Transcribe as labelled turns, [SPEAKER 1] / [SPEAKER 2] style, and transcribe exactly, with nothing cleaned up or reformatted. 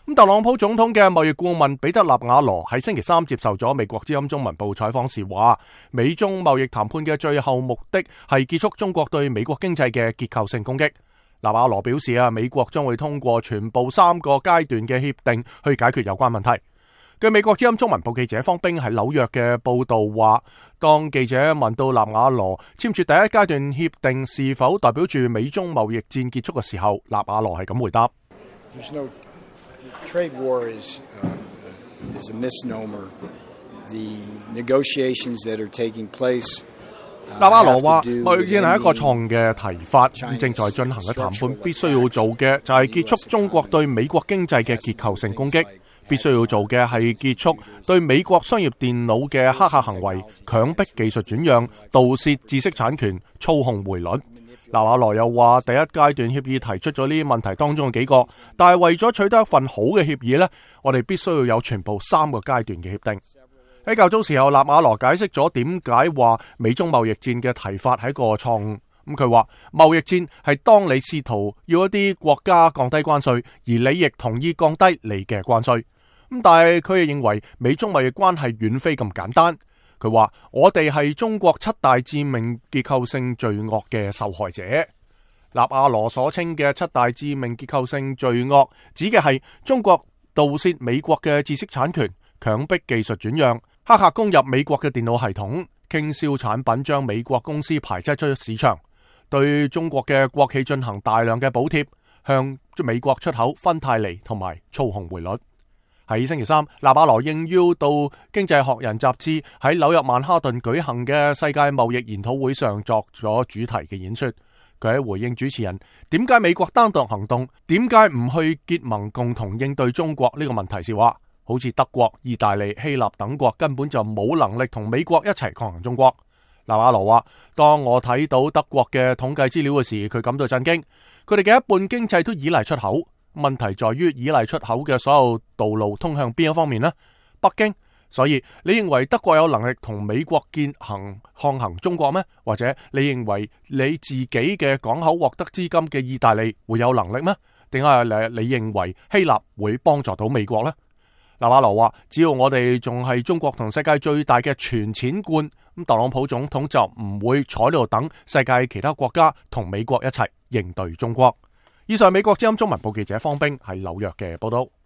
[SPEAKER 1] 咁特朗普總統嘅貿易顧問彼得納瓦羅喺星期三接受咗美國之音中文部採訪時話，美中貿易談判嘅最後目的係結束中國對美國經濟嘅結構性攻擊。納瓦羅表示啊，美國將會通過全部三個階段嘅協定去解決有關問題。據美國之音中文部記者方冰喺紐約嘅報道話，當記者問到納瓦羅簽署第一階段協定是否代表住美中貿易戰結束嘅時候，納瓦羅係咁回答。
[SPEAKER 2] Trade war is, uh, is a misnomer. The negotiations that are taking place.
[SPEAKER 1] 納瓦羅話，貿易戰係一個錯誤嘅提法，正在進行嘅談判必須要做嘅就係結束中國對美國經濟嘅結構性攻擊，必須要做嘅係結束對美國商業電腦嘅黑客行為、強迫技術轉讓、盜竊知識產權、操控匯率。納瓦羅又話，第一階段協議提出咗呢啲問題當中嘅幾個，但係為咗取得一份好嘅協議呢，我哋必須要有全部三個階段嘅協定。喺較早時候，納瓦羅解釋咗點解話美中貿易戰嘅提法係一個錯誤。咁佢話貿易戰係當你試圖要一啲國家降低關稅，而你亦同意降低你嘅關稅。咁但係佢亦認為美中貿易關係遠非咁簡單。佢話我哋係中國七大致命結構性罪惡嘅受害者。納瓦羅所稱嘅七大致命結構性罪惡，指嘅係中國盜竊美國嘅知識產權、強迫技術轉讓、黑客攻入美國嘅電腦系統、傾銷產品將美國公司排擠出市場、對中國嘅國企進行大量嘅補貼、向美國出口芬太尼同埋操控匯率。喺星期三，納瓦羅應邀到《經濟學人》雜誌喺紐約曼哈頓舉行嘅世界貿易研討會上作咗主題嘅演說。佢喺回應主持人點解美國單獨行動，點解唔去結盟共同應對中國呢個問題時話，好似德國、意大利、希臘等國根本就冇能力同美國一齊抗衡中國。納瓦羅話，當我睇到德國嘅統計資料嘅時，佢感到震驚。佢哋嘅一半經濟都依賴出口。問題在於依賴出口嘅所有道路通向邊一方面呢？北京。所以你認為德國有能力同美國建行抗衡中國咩？或者你認為你自己嘅港口獲得資金嘅意大利會有能力咩？定係你你認為希臘會幫助到美國呢？納瓦羅話，只要我哋仲係中國同世界最大嘅存錢罐，咁特朗普總統就唔會坐喺度等世界其他國家同美國一齊應對中國。以上美國之音中文部記者方冰喺紐約嘅報道。